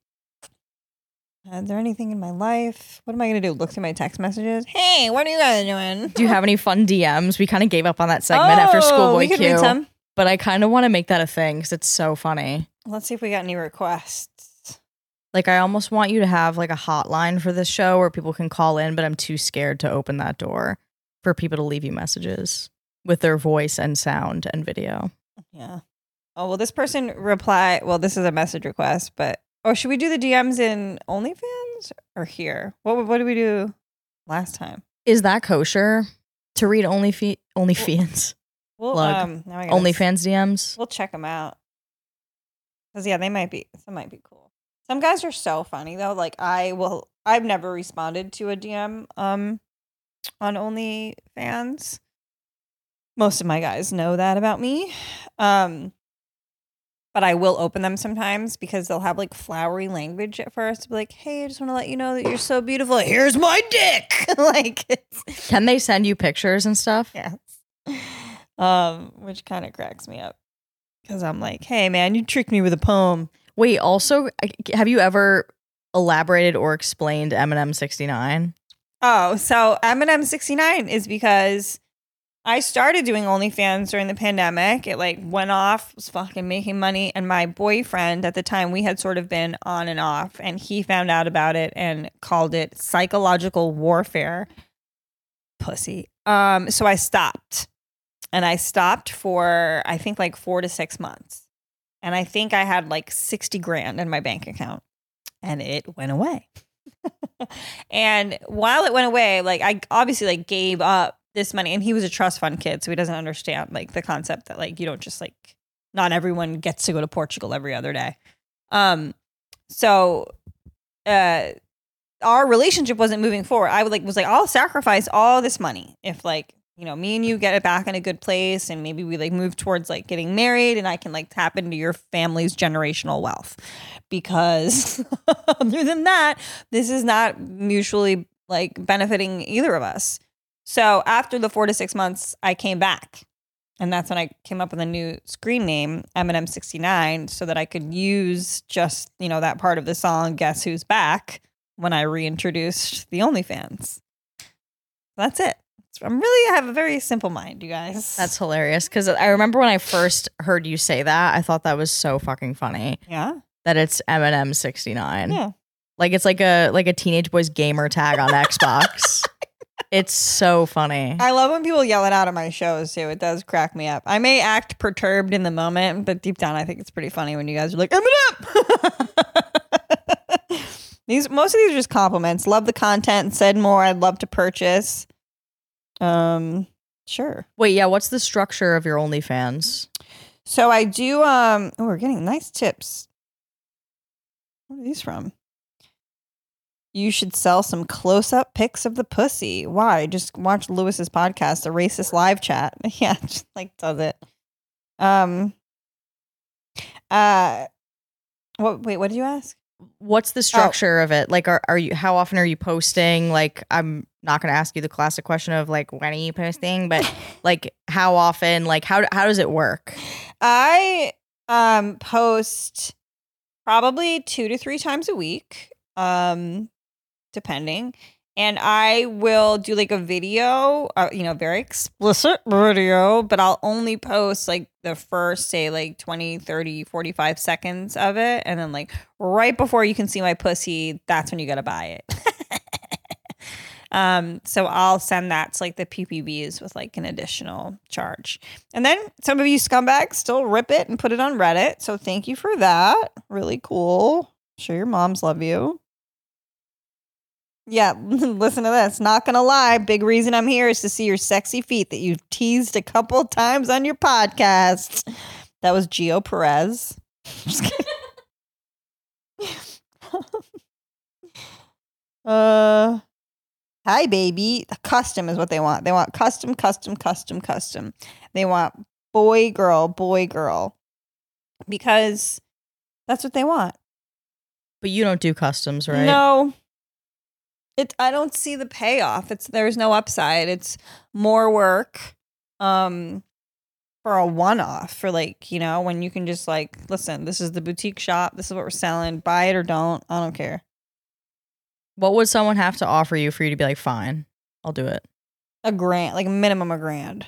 there anything in my life? What am I going to do? Look through my text messages? Hey, what are you guys doing? Do you have any fun D Ms? We kind of gave up on that segment after Oh, Schoolboy we could Q. read some. But I kind of want to make that a thing because it's so funny. Let's see if we got any requests. Like, I almost want you to have like a hotline for this show where people can call in, but I'm too scared to open that door for people to leave you messages with their voice and sound and video. Yeah. Oh, well, this person reply. Well, this is a message request, but oh, should we do the D Ms in OnlyFans or here? What what did we do last time? Is that kosher to read OnlyFi- OnlyFans? Well, Plug. um, now I gotta s- OnlyFans D Ms? We'll check them out. Cause yeah, they might be. Some might be cool. Some guys are so funny though. Like I will. I've never responded to a D M um on OnlyFans. Most of my guys know that about me. Um. But I will open them sometimes because they'll have like flowery language at first. Be like, hey, I just want to let you know that you're so beautiful. Here's my dick. Like, it's, Can they send you pictures and stuff? yes. Um, which kind of cracks me up because I'm like, hey, man, you tricked me with a poem. Wait, also, have you ever elaborated or explained Eminem sixty-nine? Oh, so Eminem sixty-nine is because I started doing OnlyFans during the pandemic. It like went off, was fucking making money. And my boyfriend at the time, we had sort of been on and off, and he found out about it and called it psychological warfare. Pussy. Um, so I stopped. And I stopped for, I think, like four to six months. And I think I had like sixty grand in my bank account. And it went away. And while it went away, like I obviously like gave up this money, and he was a trust fund kid, so he doesn't understand like the concept that like you don't just like, not everyone gets to go to Portugal every other day. Um, so uh, our relationship wasn't moving forward. I would like was like, I'll sacrifice all this money if like, you know, me and you get it back in a good place, and maybe we like move towards like getting married, and I can like tap into your family's generational wealth. Because other than that, this is not mutually like benefiting either of us. So after the four to six months, I came back And that's when I came up with a new screen name, Eminem sixty-nine, so that I could use just, you know, that part of the song, Guess Who's Back, when I reintroduced the OnlyFans. That's it. I'm really, I have a very simple mind, you guys. That's hilarious. Because I remember when I first heard you say that, I thought that was so fucking funny. Yeah. That it's Eminem sixty-nine. Yeah. Like it's like a like a teenage boy's gamer tag on Xbox. It's so funny. I love when people yell it out at my shows too. It does crack me up. I may act perturbed in the moment, but deep down I think it's pretty funny when you guys are like, Eminem! These most of these are just compliments. Love the content. Said more. I'd love to purchase. Um, sure. Wait, yeah. What's the structure of your OnlyFans? So I do. Um, oh, we're getting nice tips. What are these from? You should sell some close-up pics of the pussy. Why? Just watch Lewis's podcast, the racist live chat. Yeah, just like does it. Um. Uh. What? Wait. What did you ask? What's the structure oh. of it? Like, are are you? How often are you posting? Like, I'm not going to ask you the classic question of like, when are you posting? But like, how often? Like, how how does it work? I um post probably two to three times a week. Um. Depending, and I will do like a video, uh, you know, very explicit video, but I'll only post like the first, say, like twenty, thirty, forty-five seconds of it, and then like right before you can see my pussy, that's when you gotta buy it. um so I'll send that to like the P P Bs with like an additional charge, and then some of you scumbags still rip it and put it on Reddit, so thank you for that. Really cool. I'm sure your moms love you. Yeah, listen to this. Not gonna lie, big reason I'm here is to see your sexy feet that you've teased a couple times on your podcast. That was Gio Perez. Just kidding. uh, hi, baby. Custom is what they want. They want custom, custom, custom, custom. They want boy, girl, boy, girl, because that's what they want. But you don't do customs, right? No. It, I don't see the payoff. It's there's no upside. It's more work um, for a one-off, for like, you know, when you can just like, listen, this is the boutique shop. This is what we're selling. Buy it or don't. I don't care. What would someone have to offer you for you to be like, fine, I'll do it? A grand, like minimum a grand.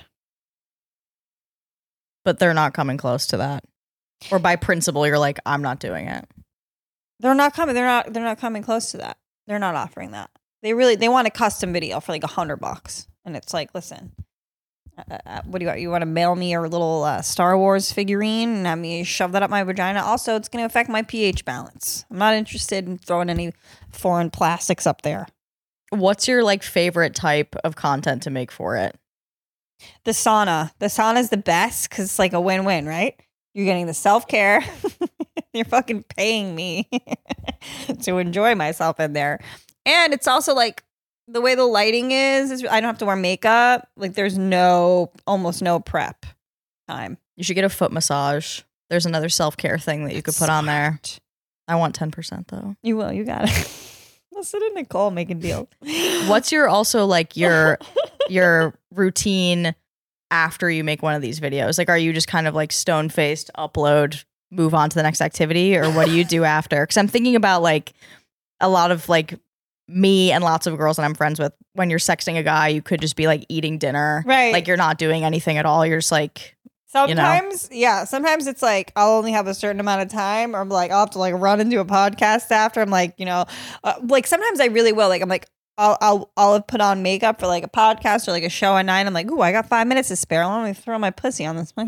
But they're not coming close to that. Or by principle, you're like, I'm not doing it. They're not coming. They're not. They're not coming close to that. They're not offering that. They really, they want a custom video for like a hundred bucks. And it's like, listen, uh, uh, what do you want? You want to mail me your little uh, Star Wars figurine and have me shove that up my vagina? Also, it's going to affect my pH balance. I'm not interested in throwing any foreign plastics up there. What's your like favorite type of content to make for it? The sauna. The sauna is the best because it's like a win-win, right? You're getting the self-care. You're fucking paying me to enjoy myself in there. And it's also like the way the lighting is, is I don't have to wear makeup. Like there's no, almost no prep time. You should get a foot massage. There's another self-care thing that you could put on there. I want ten percent though. You will, you got it. Listen to Nicole making deals. What's your also like your your routine after you make one of these videos? Like, are you just kind of like stone-faced, upload, move on to the next activity, or what do you do after? Because I'm thinking about like a lot of like me and lots of girls that I'm friends with, when you're sexting a guy, you could just be like eating dinner. Right. Like you're not doing anything at all. You're just like, sometimes, you know? Yeah, sometimes it's like I'll only have a certain amount of time, or I'm like, I'll have to like run into a podcast after. I'm like, you know, uh, like sometimes I really will. Like, I'm like, I'll, I'll, I'll have put on makeup for like a podcast or like a show at night. I'm like, ooh, I got five minutes to spare. Let me throw my pussy on this.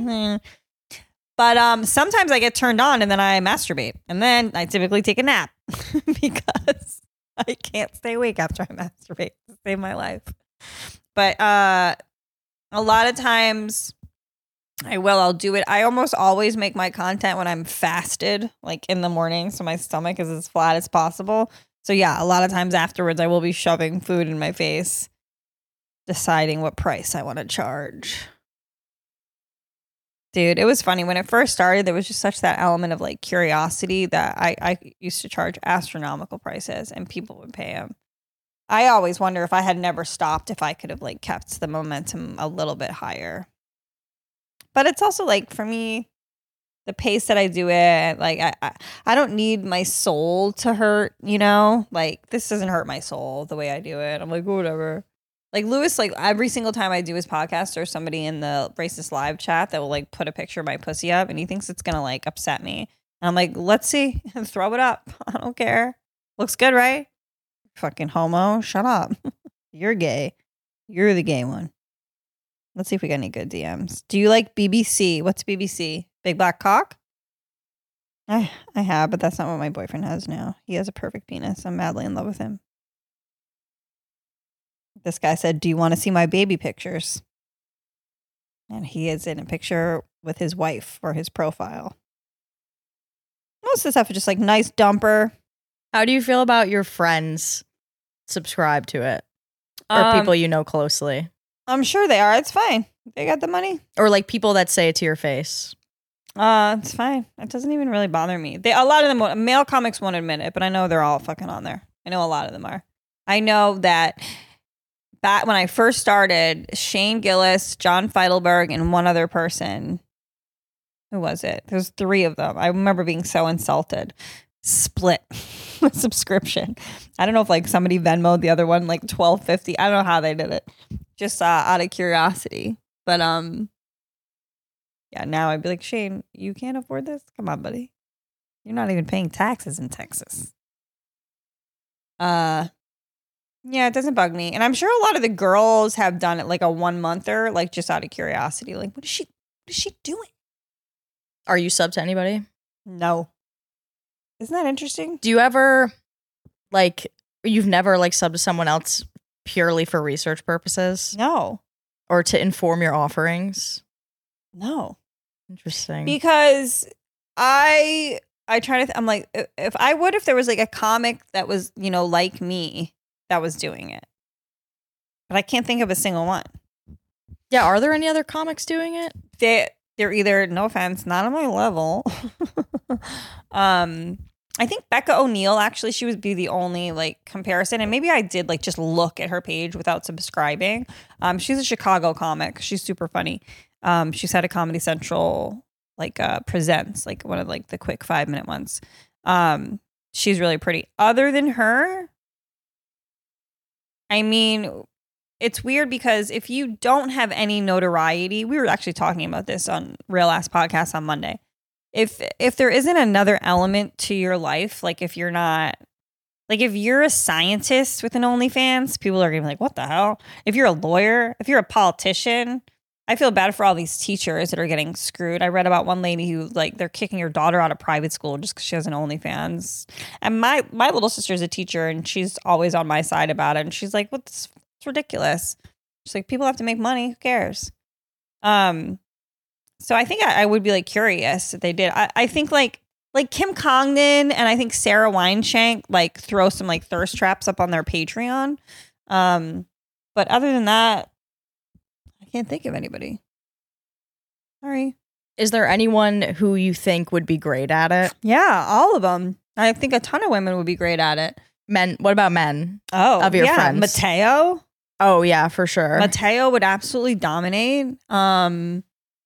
But um, sometimes I get turned on and then I masturbate, and then I typically take a nap because I can't stay awake after I masturbate to save my life. But uh, a lot of times I will, I'll do it. I almost always make my content when I'm fasted, like in the morning, so my stomach is as flat as possible. So yeah, a lot of times afterwards I will be shoving food in my face, deciding what price I want to charge. Dude, it was funny. When it first started, there was just such that element of like curiosity that I, I used to charge astronomical prices and people would pay them. I always wonder if I had never stopped, if I could have like kept the momentum a little bit higher. but it's also like for me, the pace that I do it, like I, I, I don't need my soul to hurt, you know? Like this doesn't hurt my soul the way I do it. I'm like, whatever. Like Lewis, like every single time I do his podcast, there's somebody in the Racist Live chat that will like put a picture of my pussy up and he thinks it's gonna like upset me. And I'm like, let's see, throw it up. I don't care. Looks good, right? Fucking homo, shut up. You're gay. You're the gay one. Let's see if we got any good D Ms. Do you like B B C? What's B B C? Big Black Cock? I I have, but that's not what my boyfriend has now. He has a perfect penis. I'm madly in love with him. This guy said, do you want to see my baby pictures? And he is in a picture with his wife for his profile. Most of the stuff is just like nice dumper. How do you feel about your friends subscribe to it? Or Um, people you know closely? I'm sure they are. It's fine. They got the money. Or like people that say it to your face? Uh, it's fine. It doesn't even really bother me. They a lot of them, won't- male comics won't admit it, but I know they're all fucking on there. I know a lot of them are. I know that back when I first started, Shane Gillis, John Feidelberg, and one other person. Who was it? There's three of them. I remember being so insulted. Split the subscription. I don't know if like somebody Venmoed the other one like twelve fifty. I don't know how they did it. Just uh, out of curiosity. But um, yeah. Now I'd be like, Shane, you can't afford this. Come on, buddy. You're not even paying taxes in Texas. Uh, yeah, it doesn't bug me, and I'm sure a lot of the girls have done it like a one monther, like just out of curiosity. Like, what is she? What is she doing? Are you sub to anybody? No. Isn't that interesting? Do you ever, like, you've never, like, subbed to someone else purely for research purposes? No. Or to inform your offerings? No. Interesting. Because I I try to th- I'm like i- if I would if there was like a comic that was, you know, like me that was doing it. But I can't think of a single one. Yeah, are there any other comics doing it? They they're either, no offense, not on my level. um I think Becca O'Neill, actually, she would be the only like comparison. And maybe I did like just look at her page without subscribing. Um, she's a Chicago comic. She's super funny. Um, she's had a Comedy Central like uh presents, like one of like the quick five minute ones. Um, she's really pretty. Other than her, I mean, it's weird because if you don't have any notoriety, we were actually talking about this on Real Ass Podcast on Monday. If if there isn't another element to your life, like if you're not, like if you're a scientist with an OnlyFans, people are gonna be like, what the hell? If you're a lawyer, if you're a politician, I feel bad for all these teachers that are getting screwed. I read about one lady who, like, they're kicking her daughter out of private school just because she has an OnlyFans. And my my little sister's a teacher, and she's always on my side about it. And she's like, what's it's ridiculous. She's like, people have to make money. Who cares? Um, so I think I, I would be like curious if they did. I, I think like like Kim Congdon and I think Sarah Wineshank like throw some like thirst traps up on their Patreon. Um, but other than that, I can't think of anybody. Sorry. Is there anyone who you think would be great at it? Yeah, all of them. I think a ton of women would be great at it. Men, what about men? Oh, Of your yeah. friends. Mateo. Oh, yeah, for sure. Mateo would absolutely dominate. Um,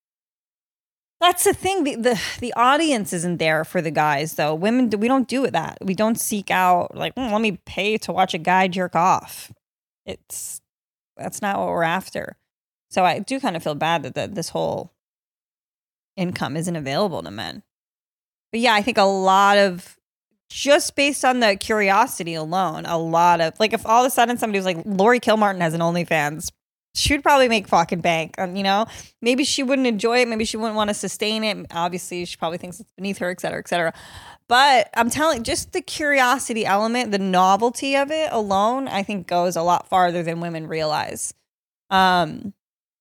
that's the thing. The, the the audience isn't there for the guys, though. Women, we don't do it that. We don't seek out, like, mm, let me pay to watch a guy jerk off. It's, that's not what we're after. So I do kind of feel bad that the, this whole income isn't available to men. But yeah, I think a lot of, just based on the curiosity alone, a lot of, like, if all of a sudden somebody was like, Lori Kilmartin has an OnlyFans, she'd probably make fucking bank. Um, you know, maybe she wouldn't enjoy it. Maybe she wouldn't want to sustain it. Obviously, she probably thinks it's beneath her, et cetera, et cetera. But I'm telling, just the curiosity element, the novelty of it alone, I think goes a lot farther than women realize. Um,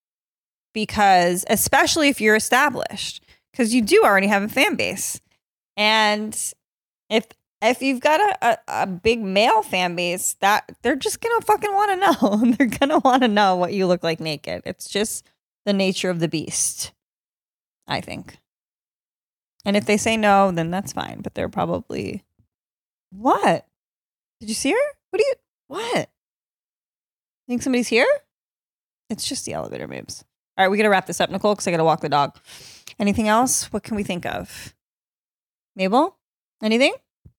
because especially if you're established, because you do already have a fan base. And if if you've got a, a, a big male fan base, that they're just gonna fucking want to know. They're gonna want to know what you look like naked. It's just the nature of the beast, I think. And if they say no, then that's fine. But they're probably, what? Did you see her? What do you, what? Think somebody's here? It's just the elevator moves. All right, we got to wrap this up, Nicole, because I got to walk the dog. Anything else? What can we think of? Mabel? Anything?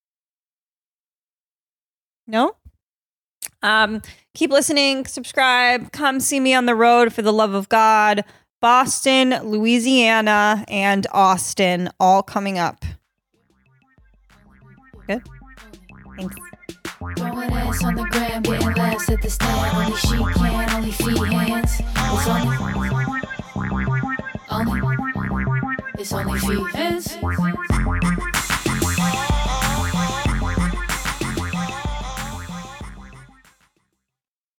No? Um, keep listening, subscribe, come see me on the road for the love of God. Boston, Louisiana, and Austin, all coming up. Good? Thanks. Throwing ass on the gram, getting laughs at the stand. Only she can, only feet hands. It's only, only, it's only feet hands.